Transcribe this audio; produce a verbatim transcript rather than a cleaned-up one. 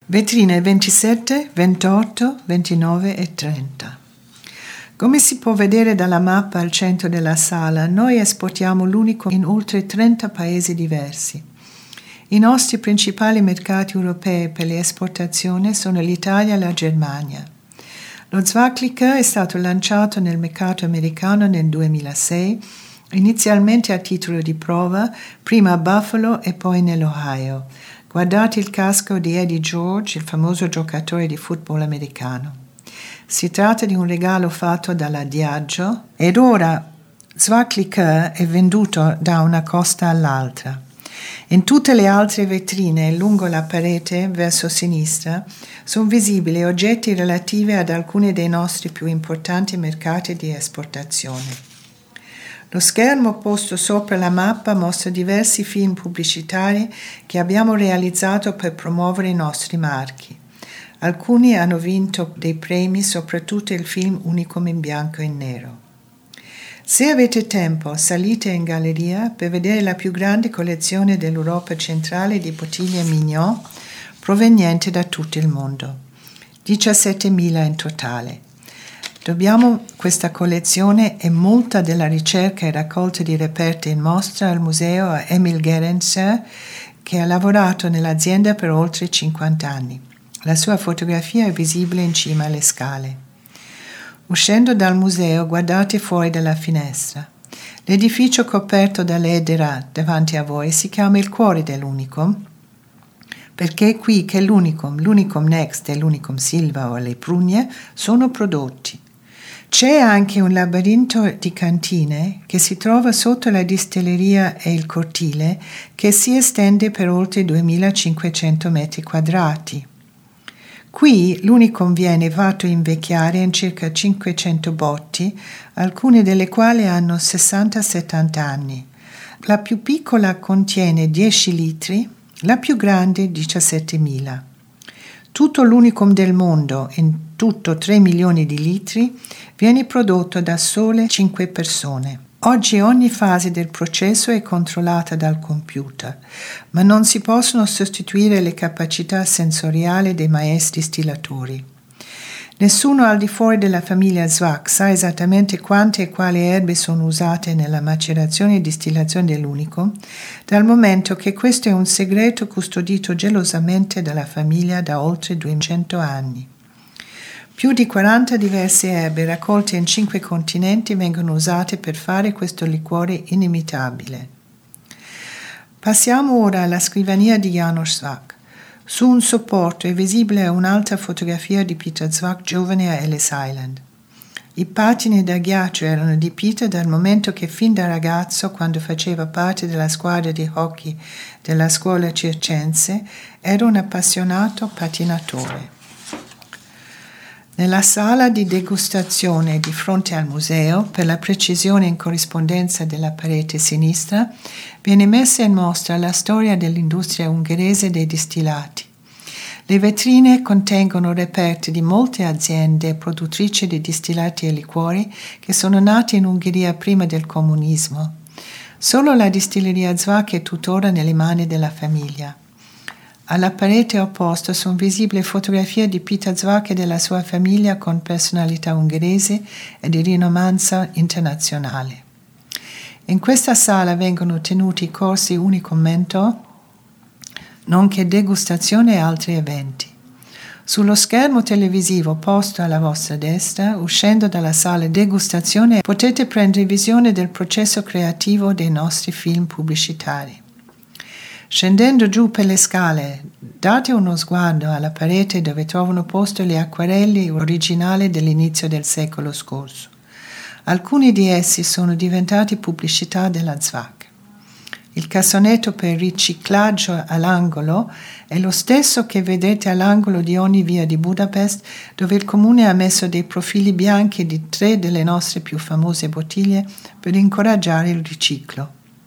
Vetrine ventisette, ventotto, ventinove e trenta. Come si può vedere dalla mappa al centro della sala, noi esportiamo l'unico in oltre trenta paesi diversi. I nostri principali mercati europei per le esportazioni sono l'Italia e la Germania. Lo Zwakliker è stato lanciato nel mercato americano nel duemilasei, inizialmente a titolo di prova, prima a Buffalo e poi nell'Ohio. Guardate il casco di Eddie George, il famoso giocatore di football americano. Si tratta di un regalo fatto dalla Diageo ed ora Zwakliker è venduto da una costa all'altra. In tutte le altre vetrine lungo la parete verso sinistra sono visibili oggetti relativi ad alcuni dei nostri più importanti mercati di esportazione. Lo schermo posto sopra la mappa mostra diversi film pubblicitari che abbiamo realizzato per promuovere i nostri marchi. Alcuni hanno vinto dei premi, soprattutto il film Unicum in bianco e nero. Se avete tempo, salite in galleria per vedere la più grande collezione dell'Europa centrale di bottiglie Mignon provenienti da tutto il mondo. diciassettemila in totale. Dobbiamo questa collezione e molta della ricerca e raccolta di reperti in mostra al museo a Emil Gerenzer, che ha lavorato nell'azienda per oltre cinquanta anni. La sua fotografia è visibile in cima alle scale. Uscendo dal museo, guardate fuori dalla finestra. L'edificio coperto dall'Edera davanti a voi si chiama il cuore dell'Unicum, perché è qui che l'Unicum, l'Unicum Next e l'Unicum Silva o le Prugne sono prodotti. C'è anche un labirinto di cantine che si trova sotto la distilleria e il cortile che si estende per oltre duemilacinquecento metri quadrati. Qui l'Unicum viene fatto invecchiare in circa cinquecento botti, alcune delle quali hanno sessanta settanta anni. La più piccola contiene dieci litri, la più grande diciassettemila. Tutto l'Unicum del mondo, in tutto tre milioni di litri, viene prodotto da sole cinque persone. Oggi ogni fase del processo è controllata dal computer, ma non si possono sostituire le capacità sensoriali dei maestri distillatori. Nessuno al di fuori della famiglia Zwak sa esattamente quante e quali erbe sono usate nella macerazione e distillazione dell'Unicum, dal momento che questo è un segreto custodito gelosamente dalla famiglia da oltre duecento anni. Più di quaranta diverse erbe raccolte in cinque continenti vengono usate per fare questo liquore inimitabile. Passiamo ora alla scrivania di János Zwak. Su un supporto è visibile un'altra fotografia di Peter Zwak giovane a Ellis Island. I pattini da ghiaccio erano di Peter dal momento che fin da ragazzo, quando faceva parte della squadra di hockey della scuola circense, era un appassionato pattinatore. Nella sala di degustazione di fronte al museo, per la precisione in corrispondenza della parete sinistra, viene messa in mostra la storia dell'industria ungherese dei distillati. Le vetrine contengono reperti di molte aziende produttrici di distillati e liquori che sono nate in Ungheria prima del comunismo. Solo la distilleria Zwak è tuttora nelle mani della famiglia. Alla parete opposta sono visibili fotografie di Peter Zwak e della sua famiglia con personalità ungheresi e di rinomanza internazionale. In questa sala vengono tenuti corsi Unicum Mentor, nonché degustazione e altri eventi. Sullo schermo televisivo posto alla vostra destra, uscendo dalla sala degustazione, potete prendere visione del processo creativo dei nostri film pubblicitari. Scendendo giù per le scale, date uno sguardo alla parete dove trovano posto le acquarelli originali dell'inizio del secolo scorso. Alcuni di essi sono diventati pubblicità della Zwak. Il cassonetto per riciclaggio all'angolo è lo stesso che vedete all'angolo di ogni via di Budapest, dove il comune ha messo dei profili bianchi di tre delle nostre più famose bottiglie per incoraggiare il riciclo.